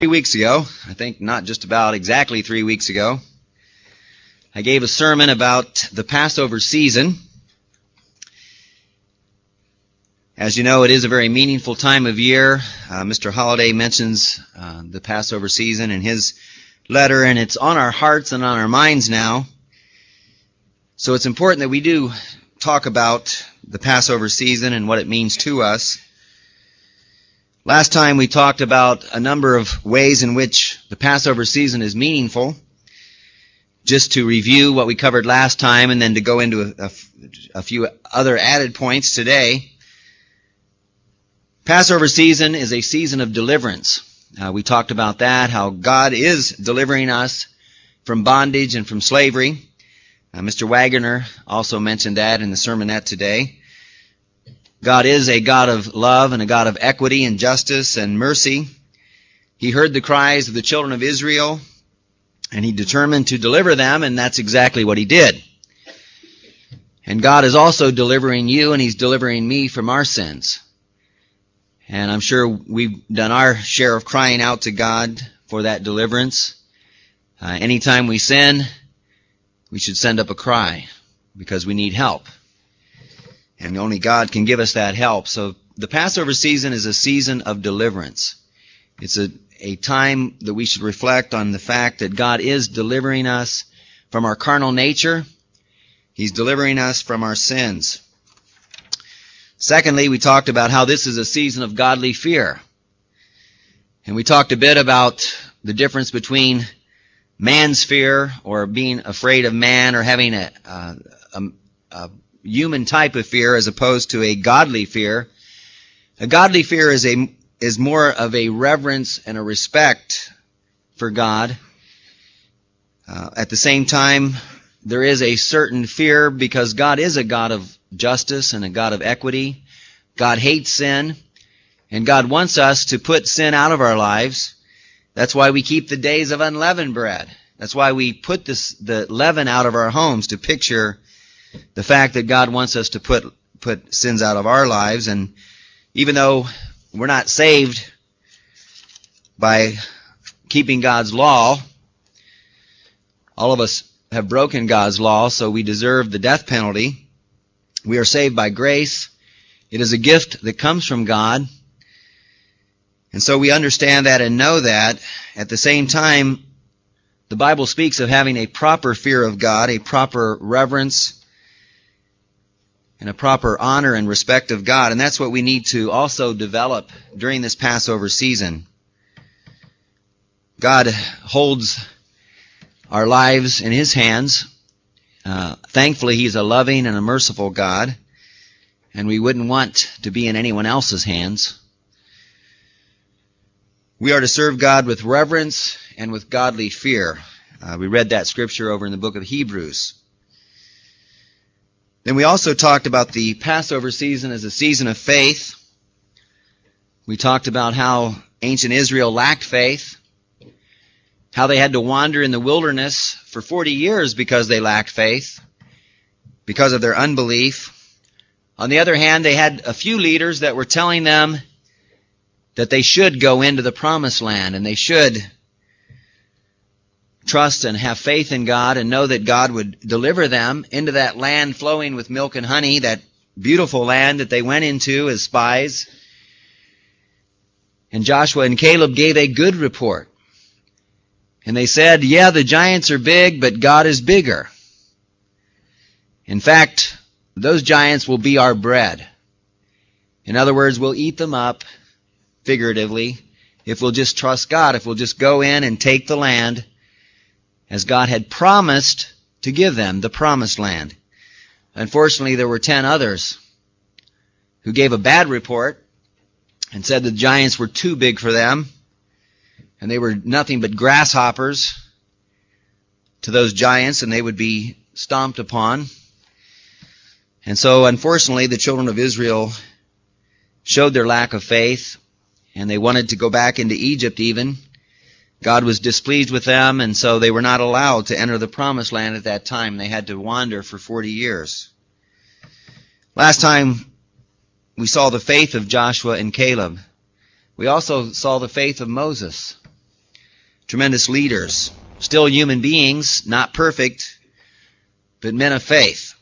3 weeks ago, I think not just about exactly 3 weeks ago, I gave a sermon about the Passover season. As you know, it is a very meaningful time of year. Mr. Holliday mentions the Passover season in his letter, and it's on our hearts and on our minds now. So it's important that we do talk about the Passover season and what it means to us. Last time we talked about a number of ways in which the Passover season is meaningful. Just to review what we covered last time and then to go into a few other added points today. Passover season is a season of deliverance. We talked about that, how God is delivering us from bondage and from slavery. Mr. Wagner also mentioned that in the sermonette today. God is a God of love and a God of equity and justice and mercy. He heard the cries of the children of Israel, and He determined to deliver them, and that's exactly what He did. And God is also delivering you, and He's delivering me from our sins. And I'm sure we've done our share of crying out to God for that deliverance. Anytime we sin, we should send up a cry because we need help. And only God can give us that help. So the Passover season is a season of deliverance. It's a time that we should reflect on the fact that God is delivering us from our carnal nature. He's delivering us from our sins. Secondly, we talked about how this is a season of godly fear. And we talked a bit about the difference between man's fear or being afraid of man or having a human type of fear as opposed to a godly fear. A godly fear is more of a reverence and a respect for God. At the same time, there is a certain fear because God is a God of justice and a God of equity. God hates sin, and God wants us to put sin out of our lives. That's why we keep the days of unleavened bread. That's why we put the leaven out of our homes to picture the fact that God wants us to put sins out of our lives. And even though we're not saved by keeping God's law, all of us have broken God's law, so we deserve the death penalty. We are saved by grace. It is a gift that comes from God. And so we understand that and know that. At the same time, the Bible speaks of having a proper fear of God, a proper reverence, and a proper honor and respect of God. And that's what we need to also develop during this Passover season. God holds our lives in His hands. Thankfully, He's a loving and a merciful God, and we wouldn't want to be in anyone else's hands. We are to serve God with reverence and with godly fear. We read that scripture over in the book of Hebrews. Then we also talked about the Passover season as a season of faith. We talked about how ancient Israel lacked faith, how they had to wander in the wilderness for 40 years because they lacked faith, because of their unbelief. On the other hand, they had a few leaders that were telling them that they should go into the promised land and they should trust and have faith in God and know that God would deliver them into that land flowing with milk and honey, that beautiful land that they went into as spies. And Joshua and Caleb gave a good report. And they said, yeah, the giants are big, but God is bigger. In fact, those giants will be our bread. In other words, we'll eat them up, figuratively, if we'll just trust God, if we'll just go in and take the land as God had promised to give them, the promised land. Unfortunately, there were 10 others who gave a bad report and said the giants were too big for them, and they were nothing but grasshoppers to those giants, and they would be stomped upon. And so, unfortunately, the children of Israel showed their lack of faith, and they wanted to go back into Egypt even. God was displeased with them, and so they were not allowed to enter the promised land at that time. They had to wander for 40 years. Last time, we saw the faith of Joshua and Caleb. We also saw the faith of Moses. tremendous leaders, still human beings, not perfect, but men of faith.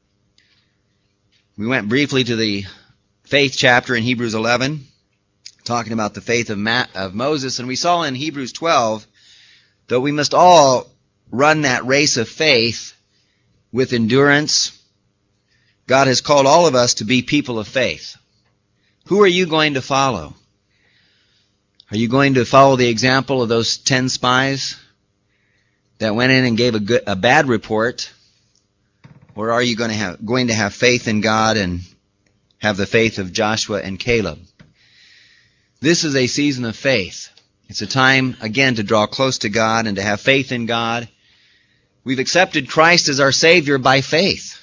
We went briefly to the faith chapter in Hebrews 11, talking about the faith of Moses, and we saw in Hebrews 12 that we must all run that race of faith with endurance. God has called all of us to be people of faith. Who are you going to follow? Are you going to follow the example of those 10 spies that went in and gave a bad report? Or are you going to have faith in God and have the faith of Joshua and Caleb? This is a season of faith. It's a time, again, to draw close to God and to have faith in God. We've accepted Christ as our Savior by faith.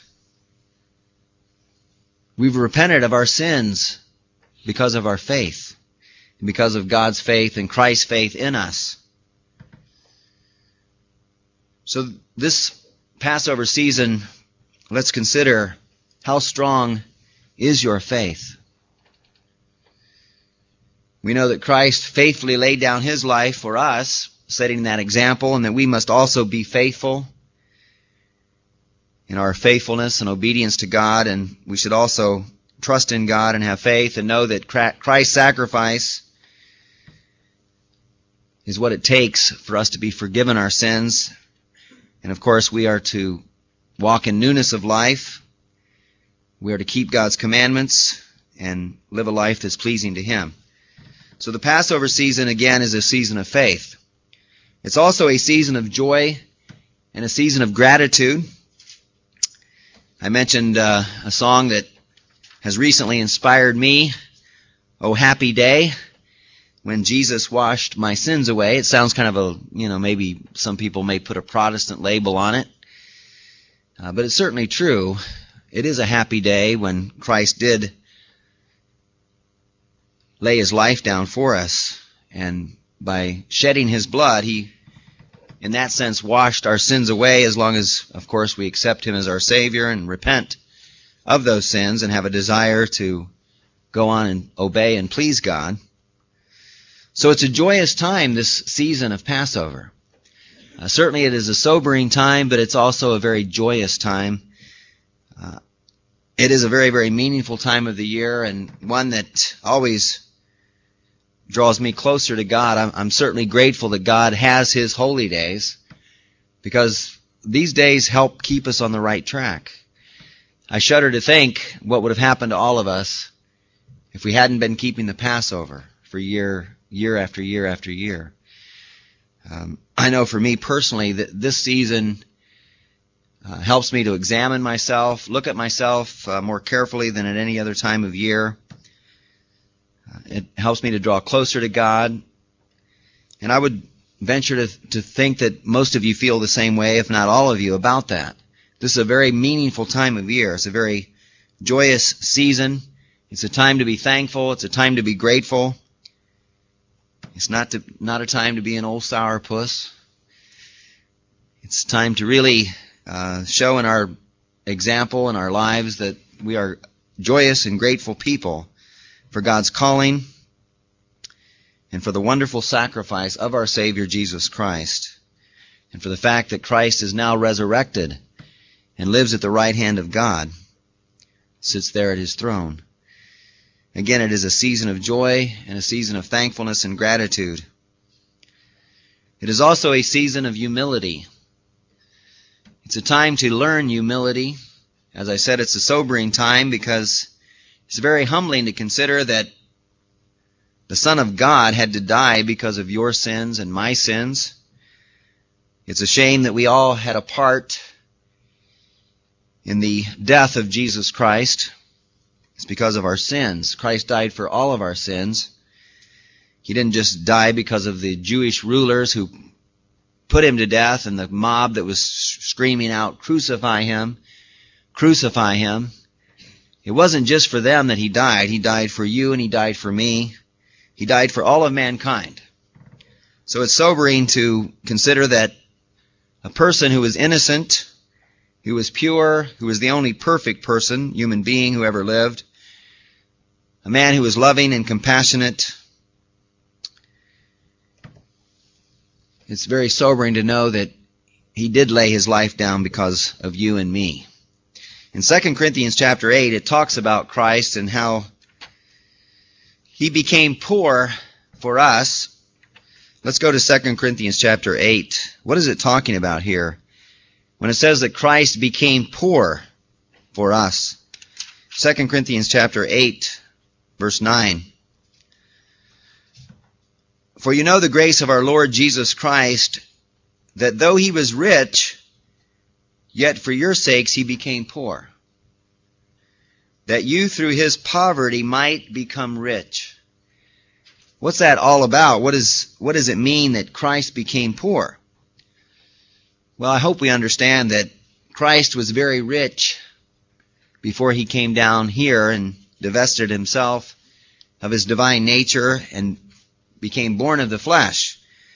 We've repented of our sins because of our faith, and because of God's faith and Christ's faith in us. So this Passover season, let's consider how strong is your faith. We know that Christ faithfully laid down His life for us, setting that example, and that we must also be faithful in our faithfulness and obedience to God, and we should also trust in God and have faith and know that Christ's sacrifice is what it takes for us to be forgiven our sins. And of course, we are to walk in newness of life. We are to keep God's commandments and live a life that's pleasing to Him. So the Passover season, again, is a season of faith. It's also a season of joy and a season of gratitude. I mentioned a song that has recently inspired me, "Oh Happy Day," when Jesus washed my sins away. It sounds kind of maybe some people may put a Protestant label on it. But it's certainly true. It is a happy day when Christ did lay His life down for us. And by shedding His blood, He, in that sense, washed our sins away, as long as, of course, we accept Him as our Savior and repent of those sins and have a desire to go on and obey and please God. So it's a joyous time, this season of Passover. Certainly it is a sobering time, but it's also a very joyous time. It is a very, very meaningful time of the year, and one that always draws me closer to God. I'm certainly grateful that God has His holy days, because these days help keep us on the right track. I shudder to think what would have happened to all of us if we hadn't been keeping the Passover for year after year after year. I know for me personally that this season helps me to examine myself, look at myself more carefully than at any other time of year. It helps me to draw closer to God. And I would venture to think that most of you feel the same way, if not all of you, about that. This is a very meaningful time of year. It's a very joyous season. It's a time to be thankful. It's a time to be grateful. It's not a time to be an old sourpuss. It's time to really show in our example in our lives that we are joyous and grateful people for God's calling and for the wonderful sacrifice of our Savior Jesus Christ, and for the fact that Christ is now resurrected and lives at the right hand of God, sits there at His throne. Again, it is a season of joy and a season of thankfulness and gratitude. It is also a season of humility. It's a time to learn humility. As I said, it's a sobering time because it's very humbling to consider that the Son of God had to die because of your sins and my sins. It's a shame that we all had a part in the death of Jesus Christ. It's because of our sins. Christ died for all of our sins. He didn't just die because of the Jewish rulers who put Him to death and the mob that was screaming out, "Crucify Him, crucify Him." It wasn't just for them that He died. He died for you and He died for me. He died for all of mankind. So it's sobering to consider that a person who was innocent, who was pure, who was the only perfect person, human being who ever lived, a man who was loving and compassionate, it's very sobering to know that he did lay his life down because of you and me. In 2 Corinthians chapter 8, it talks about Christ and how he became poor for us. Let's go to 2 Corinthians chapter 8. What is it talking about here when it says that Christ became poor for us? 2 Corinthians chapter 8, verse 9. For you know the grace of our Lord Jesus Christ, that though he was rich, yet for your sakes he became poor, that you through his poverty might become rich. What's that all about? What does it mean that Christ became poor? Well, I hope we understand that Christ was very rich before he came down here and divested himself of his divine nature and became born of the flesh.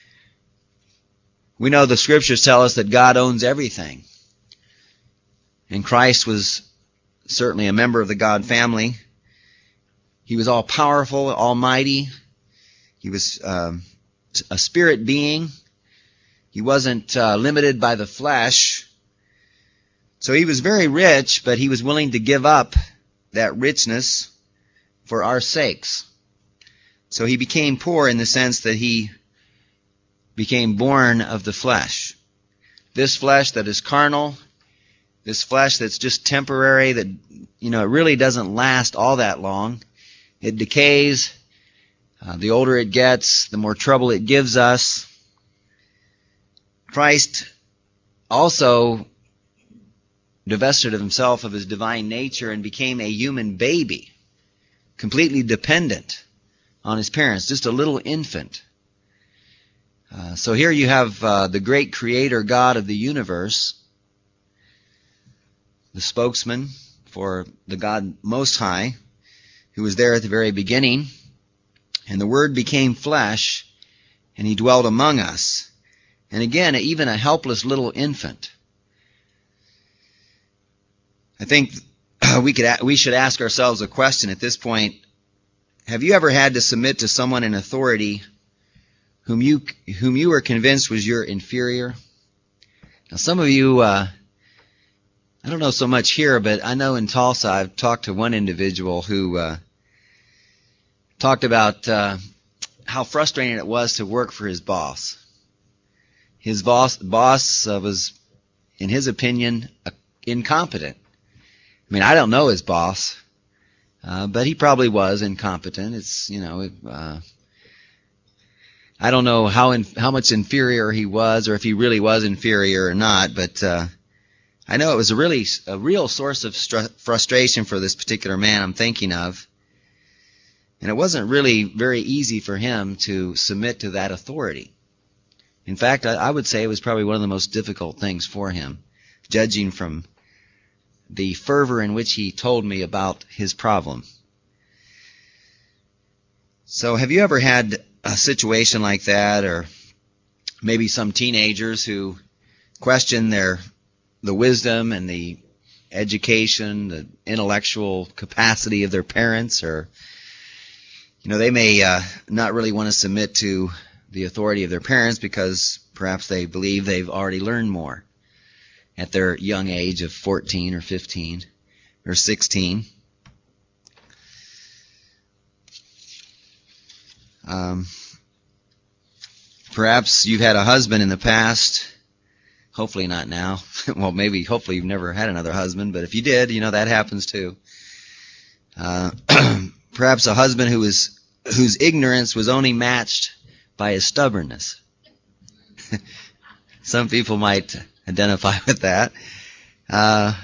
We know the scriptures tell us that God owns everything. And Christ was certainly a member of the God family. He was all-powerful, almighty. He was a spirit being. He wasn't limited by the flesh. So he was very rich, but he was willing to give up that richness for our sakes. So he became poor in the sense that he became born of the flesh. This flesh that is carnal, this flesh that's just temporary, that, it really doesn't last all that long. It decays. The older it gets, the more trouble it gives us. Christ also divested himself of his divine nature and became a human baby, completely dependent on his parents, just a little infant. So here you have the great creator God of the universe, the spokesman for the God Most High, who was there at the very beginning. And the Word became flesh, and he dwelt among us. And again, even a helpless little infant. I think we should ask ourselves a question at this point. Have you ever had to submit to someone in authority whom you were convinced was your inferior? Now, some of you, I don't know so much here, but I know in Tulsa I've talked to one individual who talked about how frustrating it was to work for his boss. His boss was, in his opinion, incompetent. I mean, I don't know his boss, but he probably was incompetent. I don't know how much inferior he was, or if he really was inferior or not, but I know it was a real source of frustration for this particular man I'm thinking of. And it wasn't really very easy for him to submit to that authority. In fact, I would say it was probably one of the most difficult things for him, judging from the fervor in which he told me about his problem. So have you ever had a situation like that, or maybe some teenagers who question the wisdom and the education, the intellectual capacity of their parents, or they may not really want to submit to the authority of their parents because perhaps they believe they've already learned more at their young age of 14 or 15 or 16. Perhaps you've had a husband in the past. Hopefully not now. Well, hopefully you've never had another husband, but if you did, that happens too. Perhaps a husband whose ignorance was only matched by his stubbornness. Some people might identify with that. Well,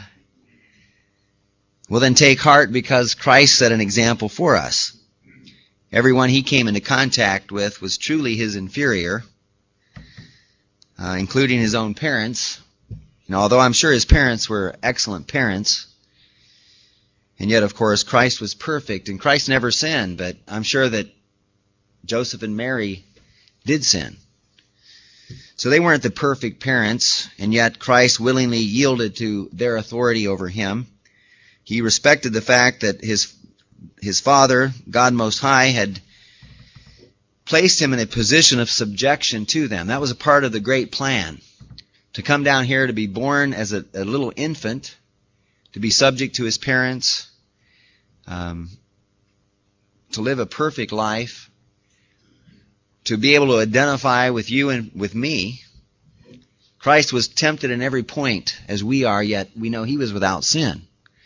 then take heart, because Christ set an example for us. Everyone he came into contact with was truly his inferior, including his own parents. Although I'm sure his parents were excellent parents, and yet, of course, Christ was perfect, and Christ never sinned, but I'm sure that Joseph and Mary did sin. So they weren't the perfect parents, and yet Christ willingly yielded to their authority over him. He respected the fact that his Father, God Most High, had placed him in a position of subjection to them. That was a part of the great plan. To come down here, to be born as a little infant, to be subject to his parents, to live a perfect life, to be able to identify with you and with me. Christ was tempted in every point as we are, yet we know he was without sin.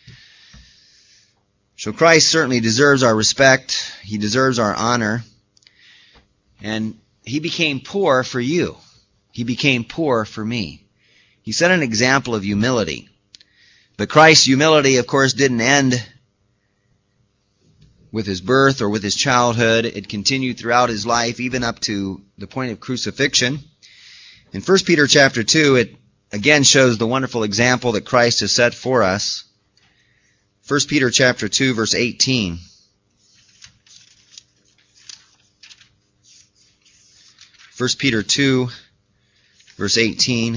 So Christ certainly deserves our respect. He deserves our honor. And he became poor for you. He became poor for me. He set an example of humility. But Christ's humility, of course, didn't end with his birth or with his childhood. It continued throughout his life, even up to the point of crucifixion. In 1 Peter chapter 2, it again shows the wonderful example that Christ has set for us. 1 Peter chapter 2, verse 18. 1 Peter 2, verse 18.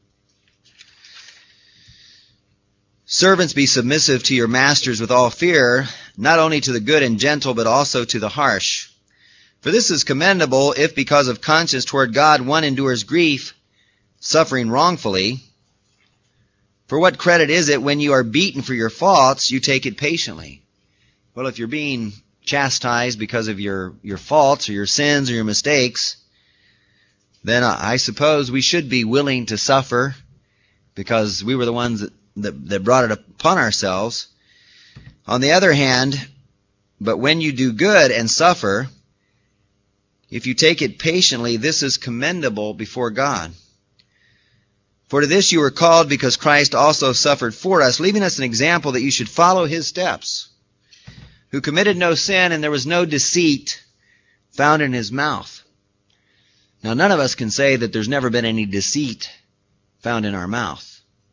Servants, be submissive to your masters with all fear, not only to the good and gentle, but also to the harsh. For this is commendable if, because of conscience toward God, one endures grief, suffering wrongfully. For what credit is it when you are beaten for your faults, you take it patiently? Well, if you're being chastised because of your faults or your sins or your mistakes, then I suppose we should be willing to suffer because we were the ones that brought it upon ourselves. On the other hand, but when you do good and suffer, if you take it patiently, this is commendable before God. For to this you were called, because Christ also suffered for us, leaving us an example that you should follow his steps, who committed no sin, and there was no deceit found in his mouth. Now, none of us can say that there's never been any deceit found in our mouth.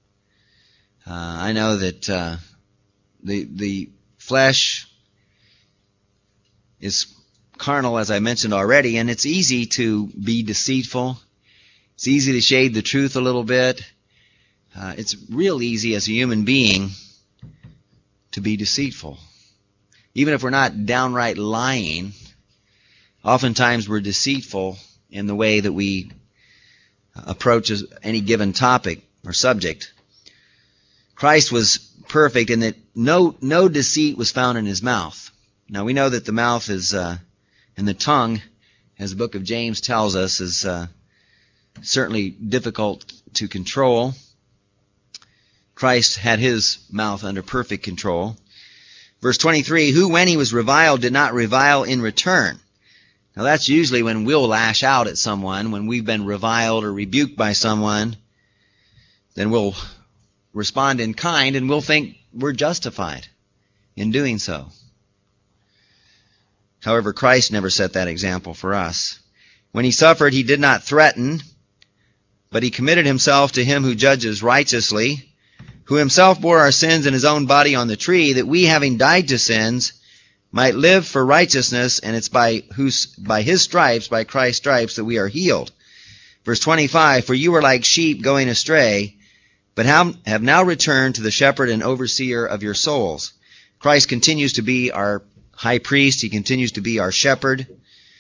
I know that the flesh is carnal, as I mentioned already, and it's easy to be deceitful. It's easy to shade the truth a little bit. It's real easy as a human being to be deceitful. Even if we're not downright lying, oftentimes we're deceitful in the way that we approach any given topic or subject. Christ was perfect in that no deceit was found in his mouth. Now we know that the mouth is, and the tongue, as the book of James tells us, is certainly difficult to control. Christ had his mouth under perfect control. Verse 23, who when he was reviled did not revile in return. Now that's usually when we'll lash out at someone, when we've been reviled or rebuked by someone, then we'll respond in kind and we'll think we're justified in doing so. However, Christ never set that example for us. When he suffered, he did not threaten, but he committed himself to him who judges righteously, who himself bore our sins in his own body on the tree, that we, having died to sins, might live for righteousness, and it's by his stripes, by Christ's stripes, that we are healed. Verse 25, for you were like sheep going astray, but have now returned to the shepherd and overseer of your souls. Christ continues to be our high priest. He continues to be our shepherd.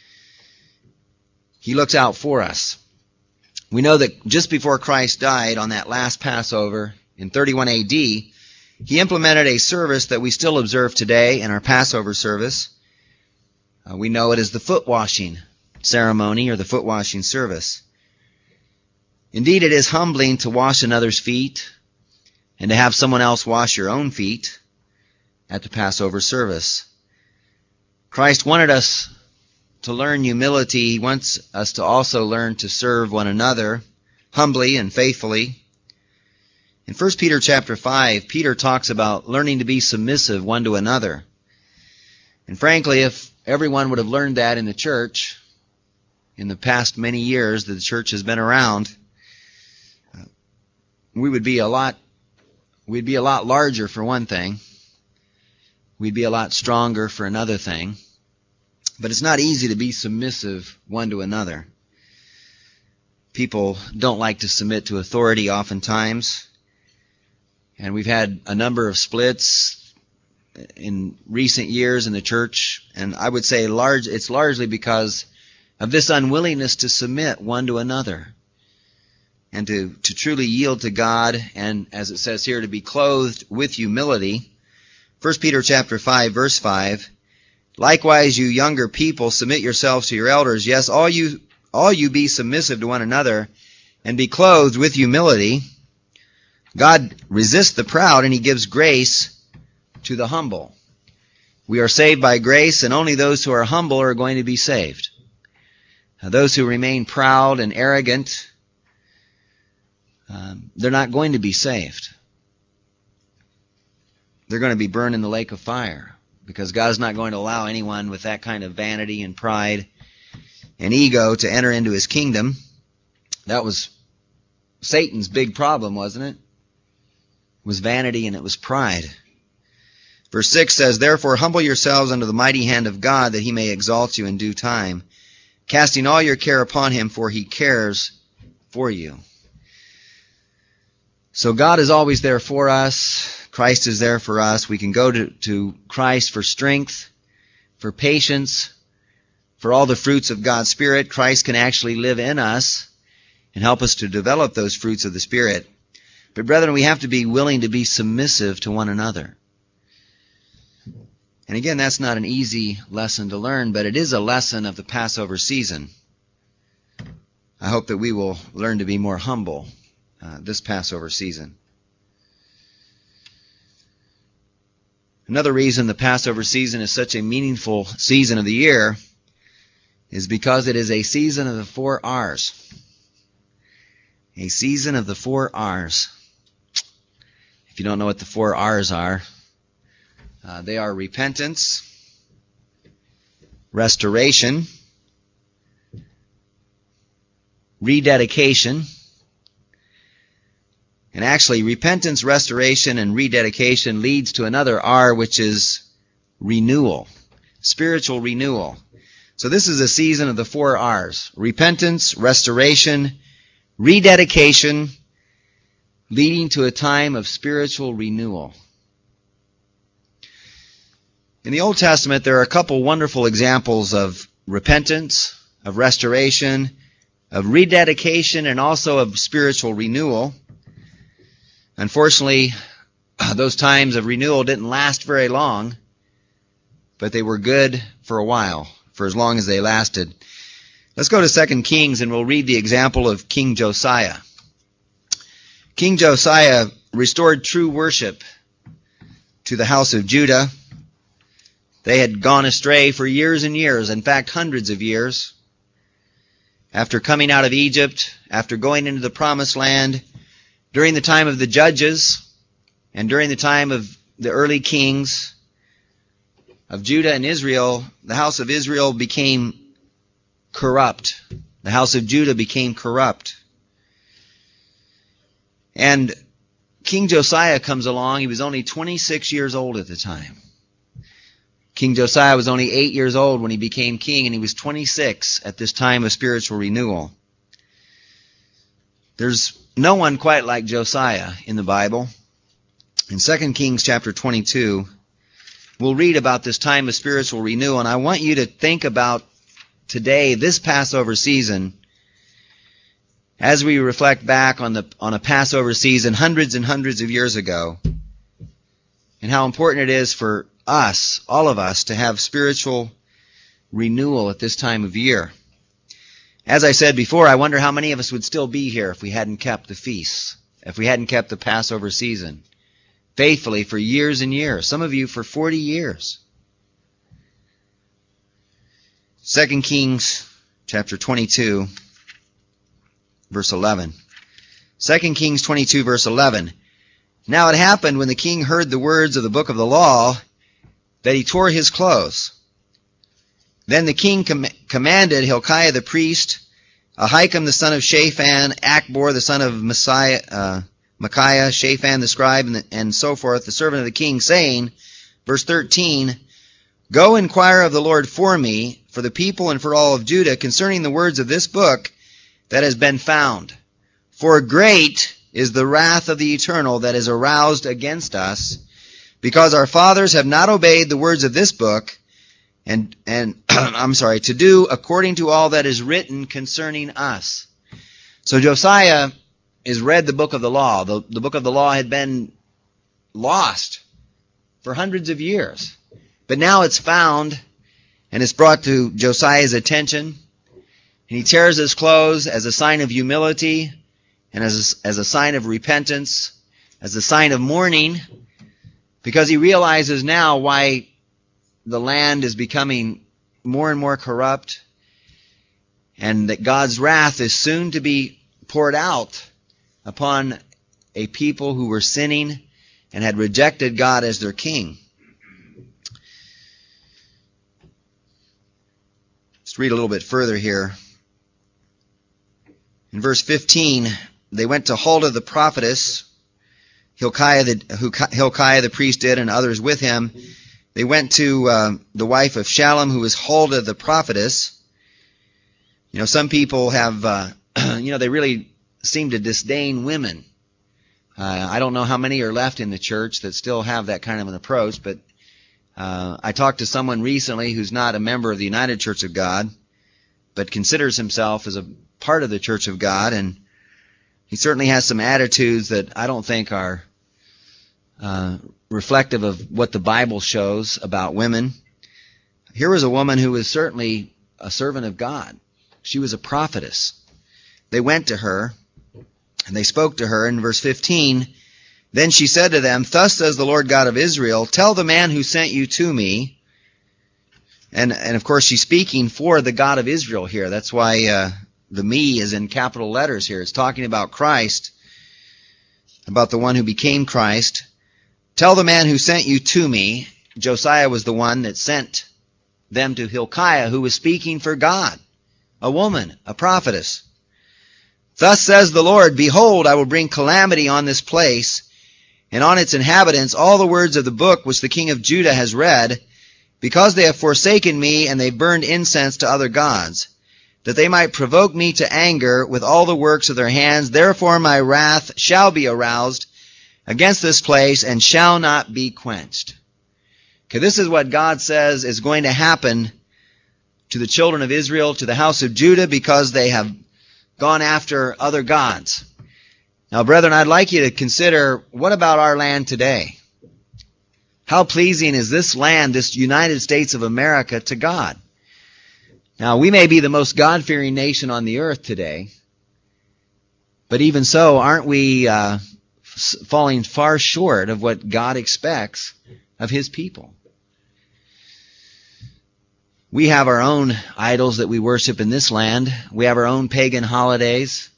He looks out for us. We know that just before Christ died on that last Passover in 31 AD, he implemented a service that we still observe today in our Passover service. We know it as the foot washing ceremony or the foot washing service. Indeed, it is humbling to wash another's feet and to have someone else wash your own feet at the Passover service. Christ wanted us to learn humility. He wants us to also learn to serve one another humbly and faithfully. In 1 Peter chapter 5, Peter talks about learning to be submissive one to another. And frankly, if everyone would have learned that in the church, in the past many years that the church has been around, we'd be a lot larger for one thing. We'd be a lot stronger for another thing. But it's not easy to be submissive one to another. People don't like to submit to authority oftentimes. And we've had a number of splits in recent years in the church. And I would say it's largely because of this unwillingness to submit one to another and to truly yield to God, and as it says here, to be clothed with humility. 1 Peter chapter 5, verse 5, likewise, you younger people, submit yourselves to your elders. Yes, all you be submissive to one another, and be clothed with humility. God resists the proud, and he gives grace to the humble. We are saved by grace, and only those who are humble are going to be saved. Now, those who remain proud and arrogant, they're not going to be saved. They're going to be burned in the lake of fire, because God's not going to allow anyone with that kind of vanity and pride and ego to enter into his kingdom. That was Satan's big problem, wasn't it? It was vanity and it was pride. Verse 6 says, therefore humble yourselves under the mighty hand of God, that he may exalt you in due time, casting all your care upon him, for he cares for you. So God is always there for us. Christ is there for us. We can go to Christ for strength, for patience, for all the fruits of God's Spirit. Christ can actually live in us and help us to develop those fruits of the Spirit. But brethren, we have to be willing to be submissive to one another. And again, that's not an easy lesson to learn, but it is a lesson of the Passover season. I hope that we will learn to be more humble this Passover season. Another reason the Passover season is such a meaningful season of the year is because it is a season of the 4 R's. A season of the 4 R's. If you don't know what the 4 R's are, they are repentance, restoration, rededication. And actually, repentance, restoration, and rededication leads to another R, which is renewal, spiritual renewal. So this is a season of the 4 R's. Repentance, restoration, rededication, leading to a time of spiritual renewal. In the Old Testament, there are a couple wonderful examples of repentance, of restoration, of rededication, and also of spiritual renewal. Unfortunately, those times of renewal didn't last very long, but they were good for a while, for as long as they lasted. Let's go to 2 Kings, and we'll read the example of King Josiah. King Josiah restored true worship to the house of Judah. They had gone astray for years and years, in fact, hundreds of years. After coming out of Egypt, after going into the Promised Land, during the time of the judges, and during the time of the early kings of Judah and Israel, the house of Israel became corrupt. The house of Judah became corrupt. And King Josiah comes along. He was only 26 years old at the time. King Josiah was only 8 years old when he became king, and he was 26 at this time of spiritual renewal. There's no one quite like Josiah in the Bible. In 2 Kings chapter 22, we'll read about this time of spiritual renewal, and I want you to think about today, this Passover season, as we reflect back on a Passover season hundreds and hundreds of years ago, and how important it is for us, all of us, to have spiritual renewal at this time of year. As I said before, I wonder how many of us would still be here if we hadn't kept the feasts, if we hadn't kept the Passover season faithfully for years and years. Some of you for 40 years. 2 Kings chapter 22, verse 11. 2 Kings 22, verse 11. Now it happened when the king heard the words of the book of the law that he tore his clothes. Then the king commanded Hilkiah the priest, Ahikam the son of Shaphan, Achbor the son of Micaiah, Shaphan the scribe, and so forth, the servant of the king, saying, verse 13, Go inquire of the Lord for me, for the people and for all of Judah, concerning the words of this book that has been found. For great is the wrath of the Eternal that is aroused against us, because our fathers have not obeyed the words of this book, and to do according to all that is written concerning us. So Josiah has read the book of the law. The book of the law had been lost for hundreds of years. But now it's found, and it's brought to Josiah's attention. And he tears his clothes as a sign of humility and as a sign of repentance, as a sign of mourning, because he realizes now why the land is becoming more and more corrupt, and that God's wrath is soon to be poured out upon a people who were sinning and had rejected God as their king. Let's read a little bit further here. In verse 15, they went to Huldah the prophetess, Hilkiah the priest did, and others with him. They went to the wife of Shallum, who was Huldah the prophetess. You know, some people have, they really seem to disdain women. I don't know how many are left in the church that still have that kind of an approach, but I talked to someone recently who's not a member of the United Church of God, but considers himself as a part of the Church of God, and he certainly has some attitudes that I don't think are reflective of what the Bible shows about women. Here was a woman who was certainly a servant of God. She was a prophetess. They went to her, and they spoke to her in verse 15. Then she said to them, "Thus says the Lord God of Israel, tell the man who sent you to me." And of course she's speaking for the God of Israel here. That's why the "me" is in capital letters here. It's talking about Christ, about the one who became Christ. "Tell the man who sent you to me." Josiah was the one that sent them to Hilkiah, who was speaking for God, a woman, a prophetess. "Thus says the Lord, behold, I will bring calamity on this place, and on its inhabitants all the words of the book which the king of Judah has read, because they have forsaken me, and they burned incense to other gods, that they might provoke me to anger with all the works of their hands. Therefore my wrath shall be aroused against this place, and shall not be quenched." Okay, this is what God says is going to happen to the children of Israel, to the house of Judah, because they have gone after other gods. Now, brethren, I'd like you to consider, what about our land today? How pleasing is this land, this United States of America, to God? Now, we may be the most God-fearing nation on the earth today, but even so, aren't we falling far short of what God expects of His people? We have our own idols that we worship in this land. We have our own pagan holidays.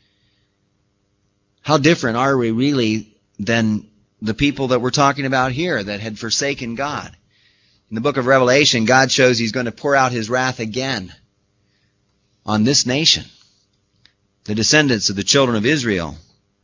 How different are we really than the people that we're talking about here that had forsaken God? In the book of Revelation, God shows He's going to pour out His wrath again on this nation, the descendants of the children of Israel.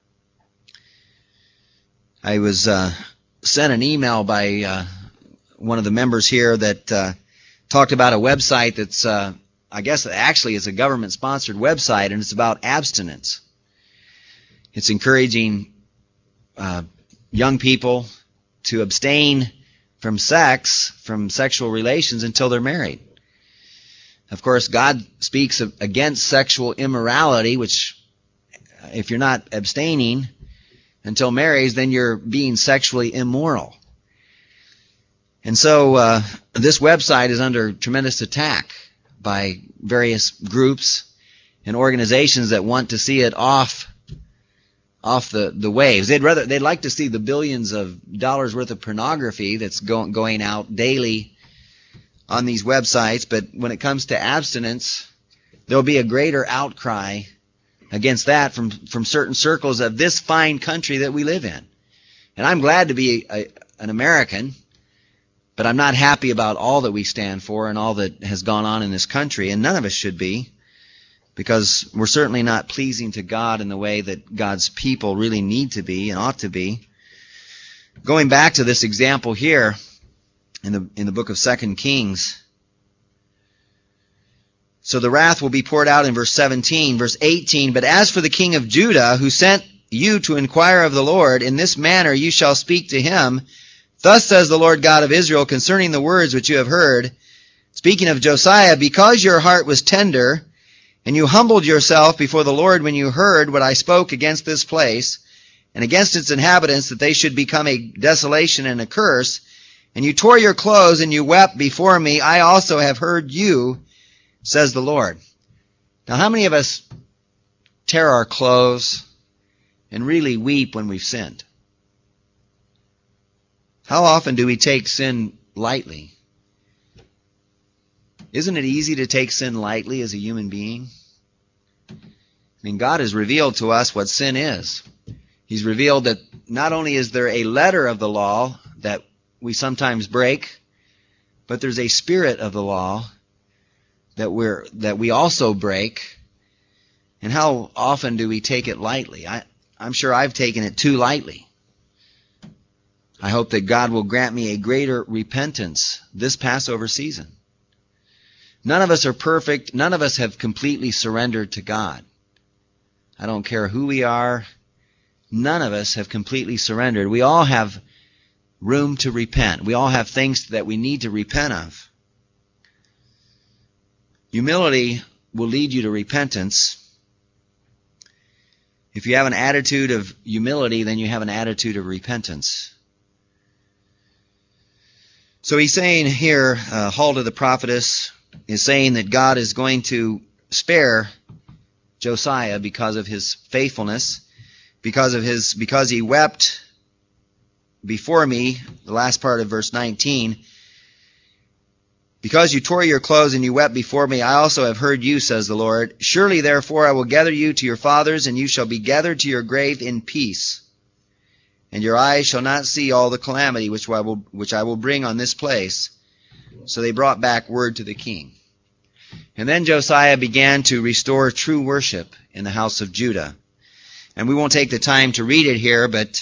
I was sent an email by one of the members here that talked about a website that's, I guess actually is a government-sponsored website, and it's about abstinence. It's encouraging young people to abstain from sex, from sexual relations, until they're married. Of course, God speaks against sexual immorality, which if you're not abstaining until marriage, then you're being sexually immoral. And so this website is under tremendous attack by various groups and organizations that want to see it off the waves. They'd like to see the billions of dollars worth of pornography that's going out daily on these websites, but when it comes to abstinence, there'll be a greater outcry against that from certain circles of this fine country that we live in. And I'm glad to be an American, but I'm not happy about all that we stand for and all that has gone on in this country, and none of us should be, because we're certainly not pleasing to God in the way that God's people really need to be and ought to be. Going back to this example here in the book of 2 Kings. So the wrath will be poured out in verse 17. Verse 18, "But as for the king of Judah, who sent you to inquire of the Lord, in this manner you shall speak to him. Thus says the Lord God of Israel concerning the words which you have heard. Speaking of Josiah, because your heart was tender, and you humbled yourself before the Lord when you heard what I spoke against this place, and against its inhabitants, that they should become a desolation and a curse, and you tore your clothes and you wept before me, I also have heard you, says the Lord. Now, how many of us tear our clothes and really weep when we've sinned? How often do we take sin lightly? Isn't it easy to take sin lightly as a human being? I mean, God has revealed to us what sin is. He's revealed that not only is there a letter of the law that we sometimes break, but there's a spirit of the law that we also break. And how often do we take it lightly? I'm sure I've taken it too lightly. I hope that God will grant me a greater repentance this Passover season. None of us are perfect. None of us have completely surrendered to God. I don't care who we are. None of us have completely surrendered. We all have room to repent. We all have things that we need to repent of. Humility will lead you to repentance. If you have an attitude of humility, then you have an attitude of repentance. So he's saying here, Huldah the prophetess is saying that God is going to spare Josiah because of his faithfulness, because he wept before me, the last part of verse 19. Because you tore your clothes and you wept before me, I also have heard you, says the Lord. Surely therefore I will gather you to your fathers, and you shall be gathered to your grave in peace. And your eyes shall not see all the calamity which I will bring on this place. So they brought back word to the king. And then Josiah began to restore true worship in the house of Judah. And we won't take the time to read it here, but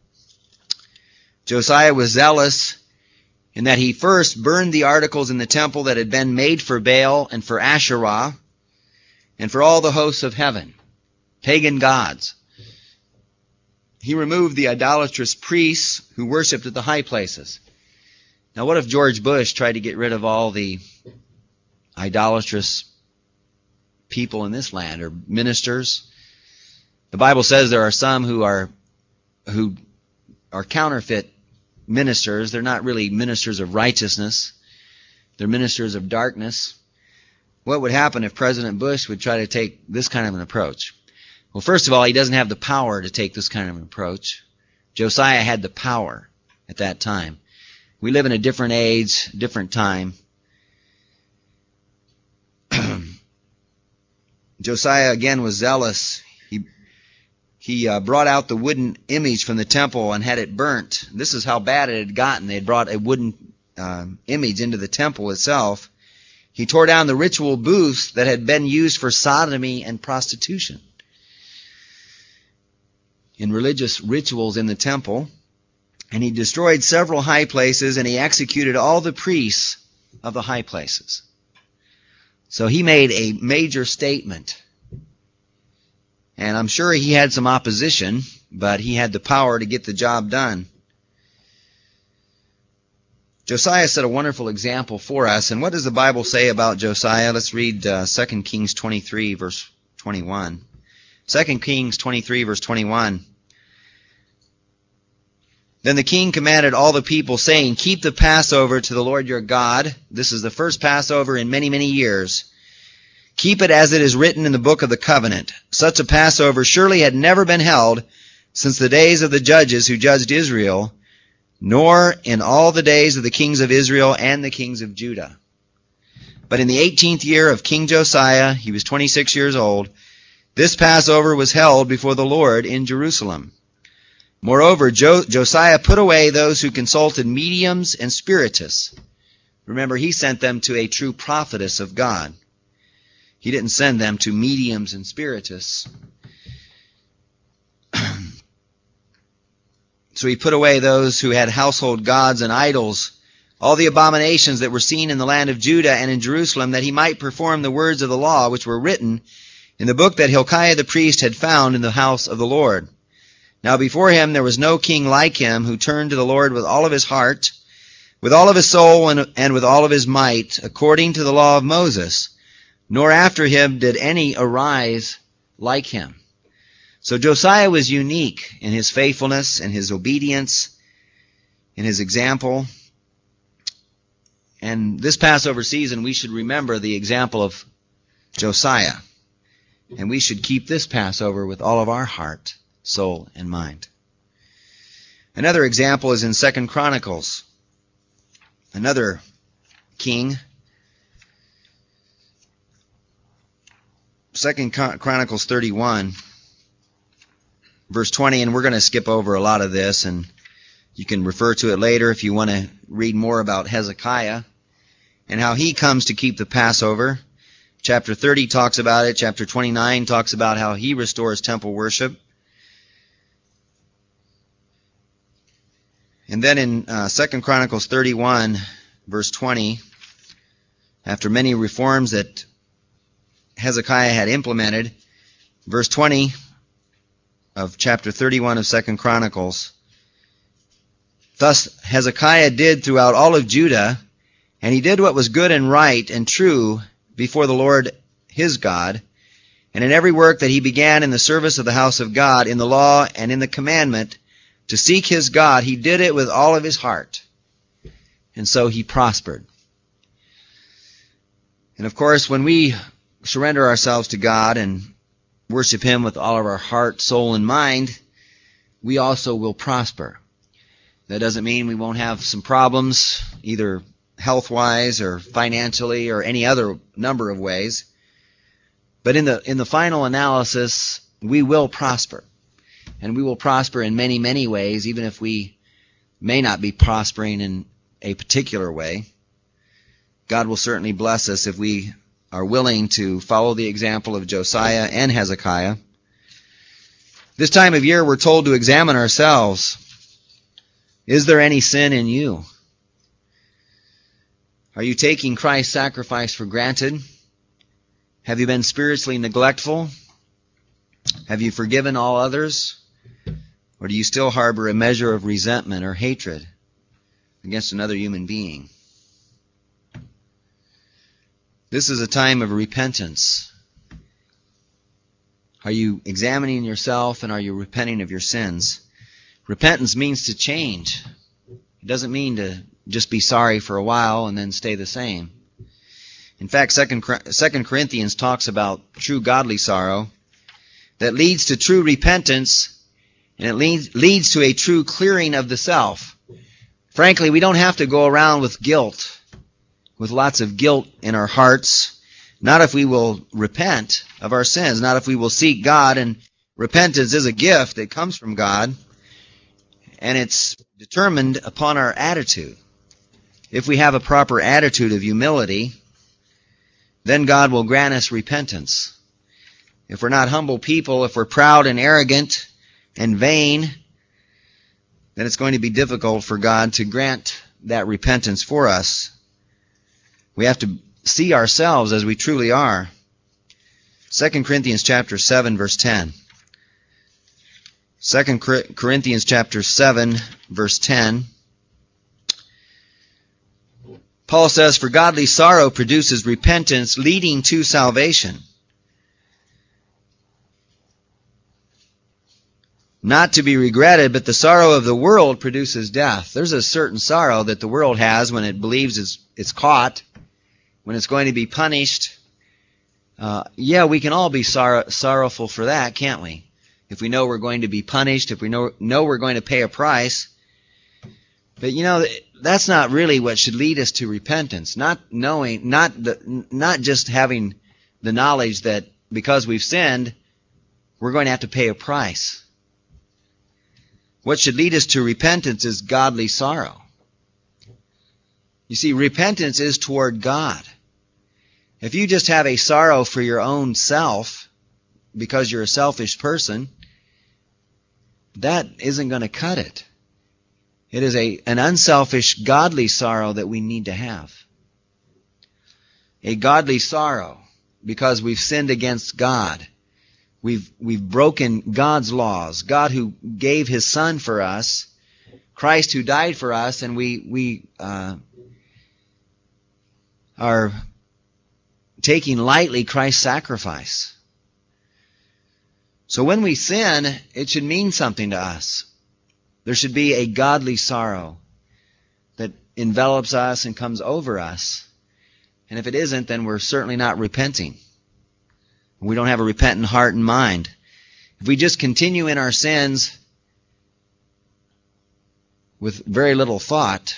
Josiah was zealous in that he first burned the articles in the temple that had been made for Baal and for Asherah and for all the hosts of heaven, pagan gods. He removed the idolatrous priests who worshipped at the high places. Now, what if George Bush tried to get rid of all the idolatrous people in this land, or ministers? The Bible says there are some who are counterfeit ministers. They're not really ministers of righteousness. They're ministers of darkness. What would happen if President Bush would try to take this kind of an approach? Well, first of all, he doesn't have the power to take this kind of an approach. Josiah had the power at that time. We live in a different age, different time. Josiah, again, was zealous. He brought out the wooden image from the temple and had it burnt. This is how bad it had gotten. They had brought a wooden image into the temple itself. He tore down the ritual booths that had been used for sodomy and prostitution in religious rituals in the temple. And he destroyed several high places, and he executed all the priests of the high places. So he made a major statement. And I'm sure he had some opposition, but he had the power to get the job done. Josiah set a wonderful example for us. And what does the Bible say about Josiah? Let's read 2 Kings 23, verse 21. 2 Kings 23, verse 21. Then the king commanded all the people, saying, Keep the Passover to the Lord your God. This is the first Passover in many, many years. Keep it as it is written in the book of the covenant. Such a Passover surely had never been held since the days of the judges who judged Israel, nor in all the days of the kings of Israel and the kings of Judah. But in the 18th year of King Josiah, he was 26 years old, this Passover was held before the Lord in Jerusalem. Moreover, Josiah put away those who consulted mediums and spiritists. Remember, he sent them to a true prophetess of God. He didn't send them to mediums and spiritists. So he put away those who had household gods and idols, all the abominations that were seen in the land of Judah and in Jerusalem, that he might perform the words of the law which were written in the book that Hilkiah the priest had found in the house of the Lord. Now before him there was no king like him who turned to the Lord with all of his heart, with all of his soul and with all of his might, according to the law of Moses, nor after him did any arise like him. So Josiah was unique in his faithfulness and his obedience, in his example. And this Passover season, we should remember the example of Josiah. And we should keep this Passover with all of our heart, soul, and mind. Another example is in 2 Chronicles. Another king. 2 Chronicles 31, verse 20, and we're going to skip over a lot of this, and you can refer to it later if you want to read more about Hezekiah and how he comes to keep the Passover. Chapter 30 talks about it. Chapter 29 talks about how he restores temple worship. And then in 2 Chronicles 31, verse 20, after many reforms that Hezekiah had implemented, verse 20 of chapter 31 of 2 Chronicles, thus Hezekiah did throughout all of Judah, and he did what was good and right and true before the Lord his God, and in every work that he began in the service of the house of God, in the law and in the commandment, to seek his God, he did it with all of his heart. And so he prospered. And of course, when we surrender ourselves to God and worship him with all of our heart, soul, and mind, we also will prosper. That doesn't mean we won't have some problems, either health-wise or financially or any other number of ways. But in the final analysis, we will prosper. And we will prosper in many, many ways, even if we may not be prospering in a particular way. God will certainly bless us if we are willing to follow the example of Josiah and Hezekiah. This time of year, we're told to examine ourselves. Is there any sin in you? Are you taking Christ's sacrifice for granted? Have you been spiritually neglectful? Have you forgiven all others? Or do you still harbor a measure of resentment or hatred against another human being? This is a time of repentance. Are you examining yourself and are you repenting of your sins? Repentance means to change. It doesn't mean to just be sorry for a while and then stay the same. In fact, 2 Corinthians talks about true godly sorrow that leads to true repentance, and it leads to a true clearing of the self. Frankly, we don't have to go around with guilt, with lots of guilt in our hearts. Not if we will repent of our sins, not if we will seek God. And repentance is a gift that comes from God, and it's determined upon our attitude. If we have a proper attitude of humility, then God will grant us repentance. If we're not humble people, if we're proud and arrogant and vain, then it's going to be difficult for God to grant that repentance for us. We have to see ourselves as we truly are. 2 Corinthians chapter 7, verse 10. 2 Corinthians chapter 7, verse 10. Paul says, "For godly sorrow produces repentance, leading to salvation, not to be regretted, but the sorrow of the world produces death." There's a certain sorrow that the world has when it believes it's caught, when it's going to be punished. We can all be sorrowful for that, can't we? If we know we're going to be punished, if we know we're going to pay a price. But that's not really what should lead us to repentance. Not just having the knowledge that because we've sinned, we're going to have to pay a price. What should lead us to repentance is godly sorrow. You see, repentance is toward God. If you just have a sorrow for your own self because you're a selfish person, that isn't going to cut it. It is an unselfish, godly sorrow that we need to have. A godly sorrow because we've sinned against God. We've broken God's laws. God who gave His Son for us, Christ who died for us, and we are taking lightly Christ's sacrifice. So when we sin, it should mean something to us. There should be a godly sorrow that envelops us and comes over us. And if it isn't, then we're certainly not repenting. We don't have a repentant heart and mind. If we just continue in our sins with very little thought,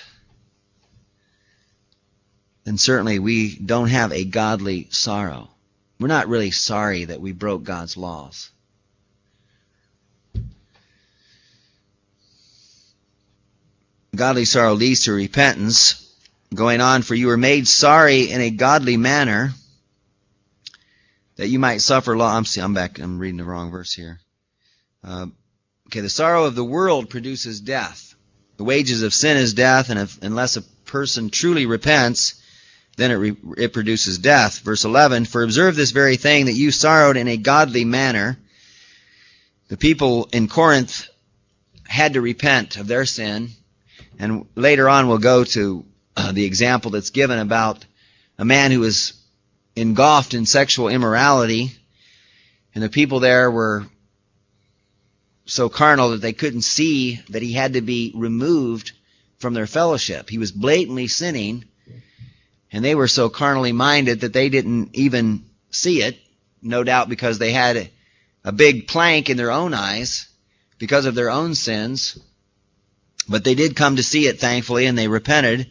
then certainly we don't have a godly sorrow. We're not really sorry that we broke God's laws. Godly sorrow leads to repentance. Going on, for you were made sorry in a godly manner, that you might suffer loss. I'm reading the wrong verse here. The sorrow of the world produces death. The wages of sin is death, and unless a person truly repents, then it produces death. Verse 11, for observe this very thing, that you sorrowed in a godly manner. The people in Corinth had to repent of their sin. And later on we'll go to the example that's given about a man who was engulfed in sexual immorality, and the people there were so carnal that they couldn't see that he had to be removed from their fellowship. He was blatantly sinning, and they were so carnally minded that they didn't even see it, no doubt because they had a big plank in their own eyes because of their own sins. But they did come to see it, thankfully, and they repented.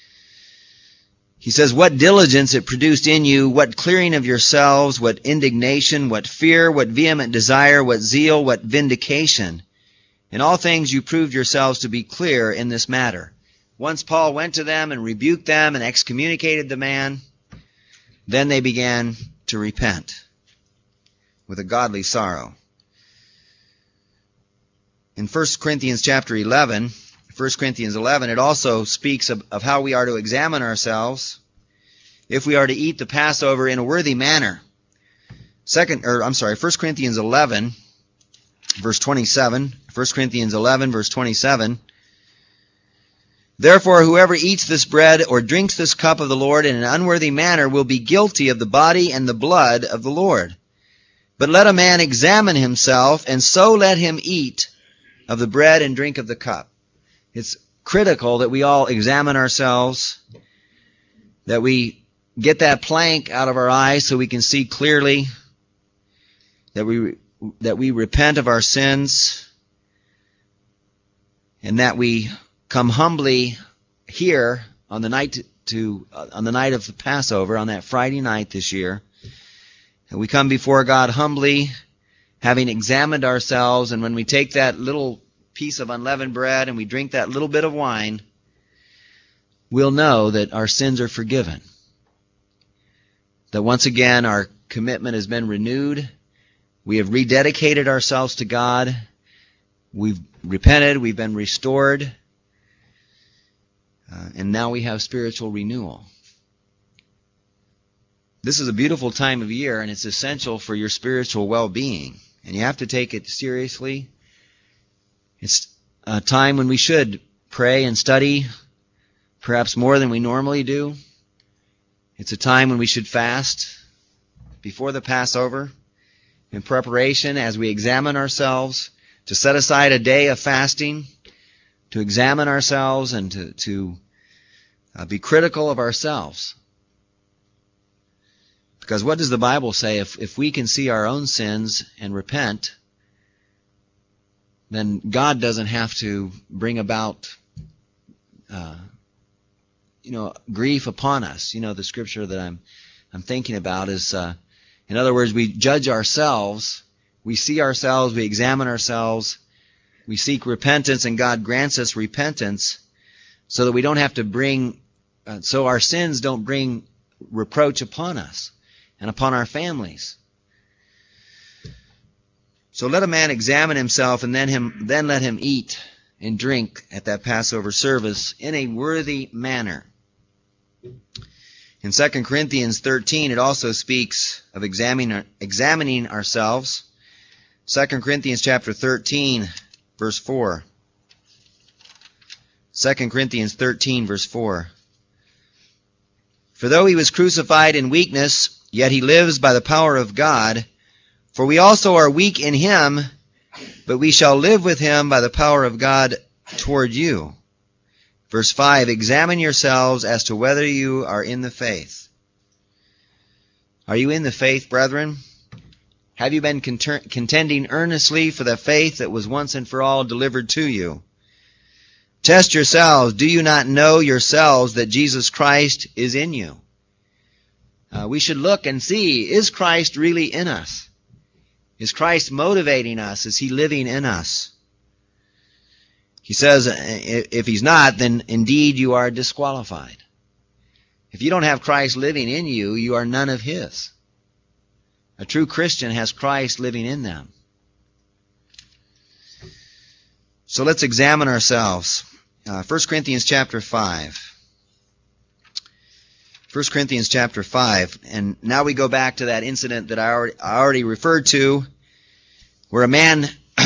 He says, what diligence it produced in you, what clearing of yourselves, what indignation, what fear, what vehement desire, what zeal, what vindication. In all things you proved yourselves to be clear in this matter. Once Paul went to them and rebuked them and excommunicated the man, then they began to repent with a godly sorrow. In 1 Corinthians chapter 11, 1 Corinthians 11, it also speaks of how we are to examine ourselves if we are to eat the Passover in a worthy manner. 1 Corinthians 11, verse 27. 1 Corinthians 11, verse 27. Therefore, whoever eats this bread or drinks this cup of the Lord in an unworthy manner will be guilty of the body and the blood of the Lord. But let a man examine himself, and so let him eat of the bread and drink of the cup. It's critical that we all examine ourselves, that we get that plank out of our eyes so we can see clearly, that we repent of our sins, and that we come humbly here on the night of the Passover, on that Friday night this year, and we come before God humbly, having examined ourselves, and when we take that little piece of unleavened bread and we drink that little bit of wine, we'll know that our sins are forgiven. That once again our commitment has been renewed. We have rededicated ourselves to God. We've repented. We've been restored. And now we have spiritual renewal. This is a beautiful time of year, and it's essential for your spiritual well-being. And you have to take it seriously. It's a time when we should pray and study, perhaps more than we normally do. It's a time when we should fast before the Passover in preparation as we examine ourselves, to set aside a day of fasting, to examine ourselves and to be critical of ourselves. Because what does the Bible say? If we can see our own sins and repent, then God doesn't have to bring about grief upon us. The scripture that I'm thinking about is, in other words, we judge ourselves, we see ourselves, we examine ourselves, we seek repentance, and God grants us repentance so that we don't have to bring, so our sins don't bring reproach upon us and upon our families. So let a man examine himself, and then let him eat and drink at that Passover service in a worthy manner. In 2 Corinthians 13, it also speaks of examining ourselves. 2 Corinthians chapter 13, verse 4. 2 Corinthians 13, verse 4. For though he was crucified in weakness, yet he lives by the power of God. For we also are weak in him, but we shall live with him by the power of God toward you. Verse 5, examine yourselves as to whether you are in the faith. Are you in the faith, brethren? Have you been contending earnestly for the faith that was once and for all delivered to you? Test yourselves. Do you not know yourselves that Jesus Christ is in you? We should look and see, is Christ really in us? Is Christ motivating us? Is he living in us? He says, if he's not, then indeed you are disqualified. If you don't have Christ living in you, you are none of his. A true Christian has Christ living in them. So let's examine ourselves. 1 Corinthians chapter 5. 1 Corinthians chapter 5. And now we go back to that incident that I already referred to, where a man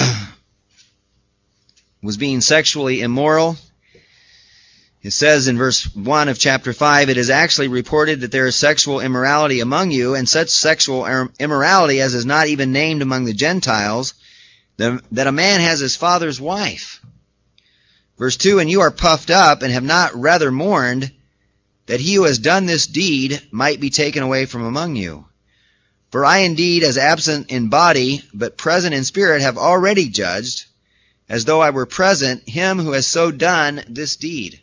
was being sexually immoral. It says in verse 1 of chapter 5, it is actually reported that there is sexual immorality among you, and such sexual immorality as is not even named among the Gentiles, that a man has his father's wife. Verse 2, and you are puffed up and have not rather mourned that he who has done this deed might be taken away from among you. For I indeed, as absent in body, but present in spirit, have already judged, as though I were present, him who has so done this deed.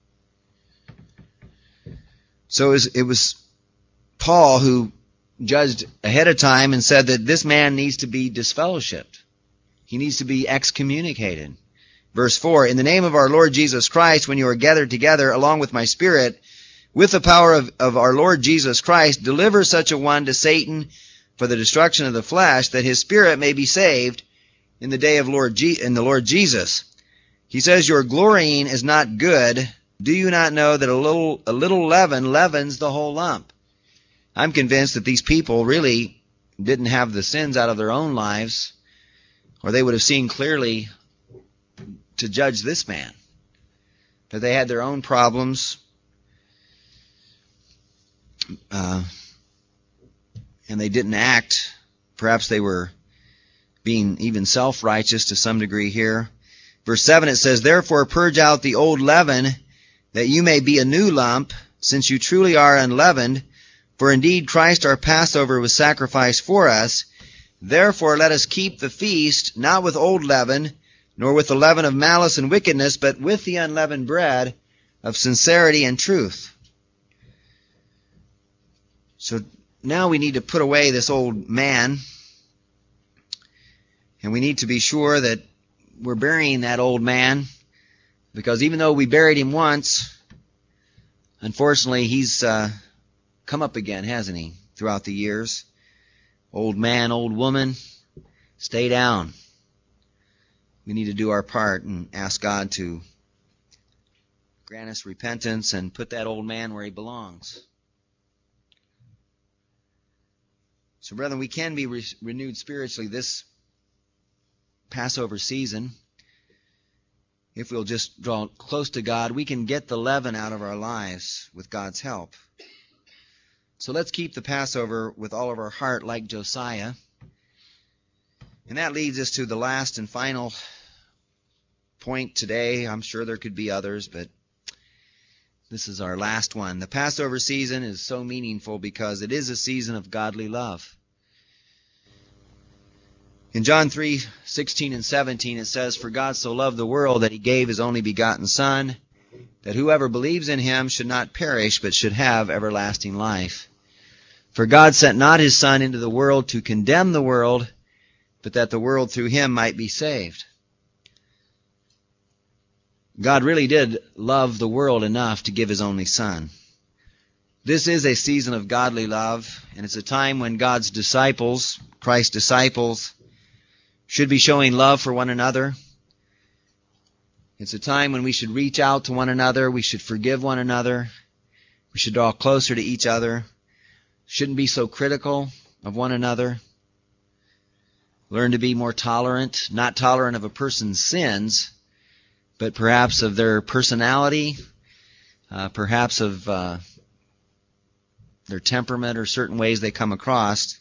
So it was Paul who judged ahead of time and said that this man needs to be disfellowshipped. He needs to be excommunicated. Verse 4, in the name of our Lord Jesus Christ, when you are gathered together along with my spirit, with the power of our Lord Jesus Christ, deliver such a one to Satan for the destruction of the flesh, that his spirit may be saved in the day of in the Lord Jesus. He says, your glorying is not good. Do you not know that a little leaven leavens the whole lump? I'm convinced that these people really didn't have the sins out of their own lives, or they would have seen clearly to judge this man. But they had their own problems, and they didn't act. Perhaps they were being even self-righteous to some degree here. Verse 7, it says, therefore purge out the old leaven, that you may be a new lump, since you truly are unleavened. For indeed Christ our Passover was sacrificed for us. Therefore let us keep the feast, not with old leaven, nor with the leaven of malice and wickedness, but with the unleavened bread of sincerity and truth. So now we need to put away this old man, and we need to be sure that we're burying that old man, because even though we buried him once, unfortunately he's come up again, hasn't he, throughout the years? Old man, old woman, stay down. We need to do our part and ask God to grant us repentance and put that old man where he belongs. So, brethren, we can be renewed spiritually this Passover season. If we'll just draw close to God, we can get the leaven out of our lives with God's help. So let's keep the Passover with all of our heart like Josiah. And that leads us to the last and final point today. I'm sure there could be others, but this is our last one. The Passover season is so meaningful because it is a season of godly love. In John 3:16 and 17 it says, for God so loved the world that he gave his only begotten Son, that whoever believes in him should not perish, but should have everlasting life. For God sent not his Son into the world to condemn the world, but that the world through him might be saved. God really did love the world enough to give his only Son. This is a season of godly love, and it's a time when God's disciples, Christ's disciples, should be showing love for one another. It's a time when we should reach out to one another. We should forgive one another. We should draw closer to each other. Shouldn't be so critical of one another. Learn to be more tolerant, not tolerant of a person's sins, but perhaps of their personality, perhaps of their temperament or certain ways they come across.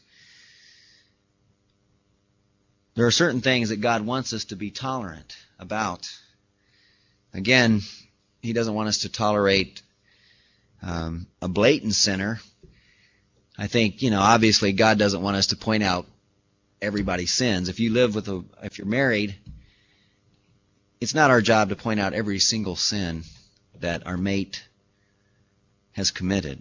There are certain things that God wants us to be tolerant about. Again, He doesn't want us to tolerate a blatant sinner. I think, obviously God doesn't want us to point out everybody's sins. If you're married, it's not our job to point out every single sin that our mate has committed.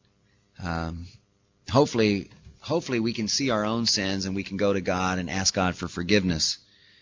Hopefully we can see our own sins and we can go to God and ask God for forgiveness.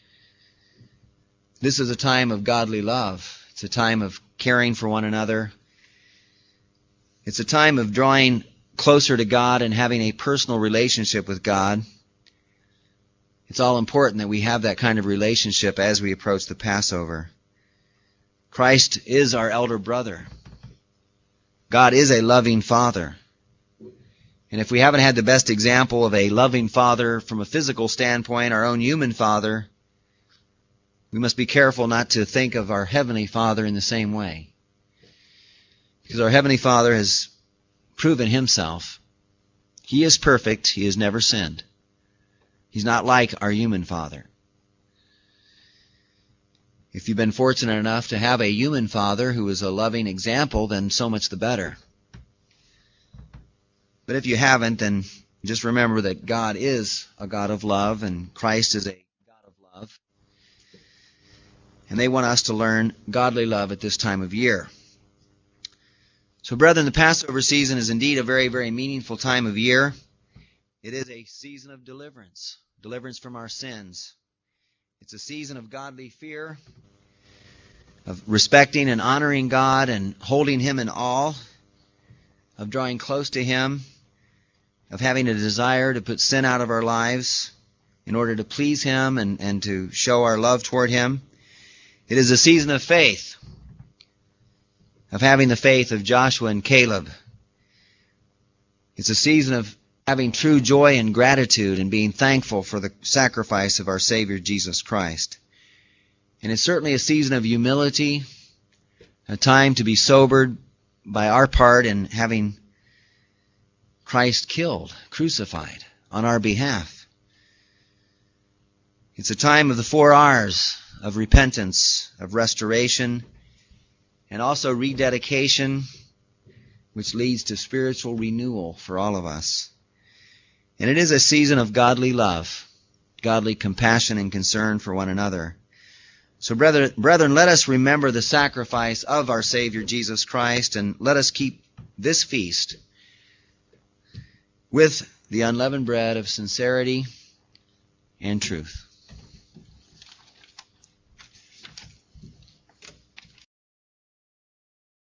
This is a time of godly love. It's a time of caring for one another. It's a time of drawing closer to God and having a personal relationship with God. It's all important that we have that kind of relationship as we approach the Passover. Christ is our elder brother. God is a loving Father. And if we haven't had the best example of a loving Father from a physical standpoint, our own human father, we must be careful not to think of our Heavenly Father in the same way. Because our Heavenly Father has proven Himself. He is perfect. He has never sinned. He's not like our human father. If you've been fortunate enough to have a human father who is a loving example, then so much the better. But if you haven't, then just remember that God is a God of love and Christ is a God of love. And they want us to learn godly love at this time of year. So, brethren, the Passover season is indeed a very, very meaningful time of year. It is a season of deliverance from our sins. It's a season of godly fear, of respecting and honoring God and holding Him in awe, of drawing close to Him, of having a desire to put sin out of our lives in order to please Him and to show our love toward Him. It is a season of faith, of having the faith of Joshua and Caleb. It's a season of having true joy and gratitude and being thankful for the sacrifice of our Savior Jesus Christ. And it's certainly a season of humility, a time to be sobered by our part in having Christ killed, crucified on our behalf. It's a time of the 4 R's of repentance, of restoration, and also rededication, which leads to spiritual renewal for all of us. And it is a season of godly love, godly compassion and concern for one another. So, brethren, let us remember the sacrifice of our Savior Jesus Christ, and let us keep this feast with the unleavened bread of sincerity and truth.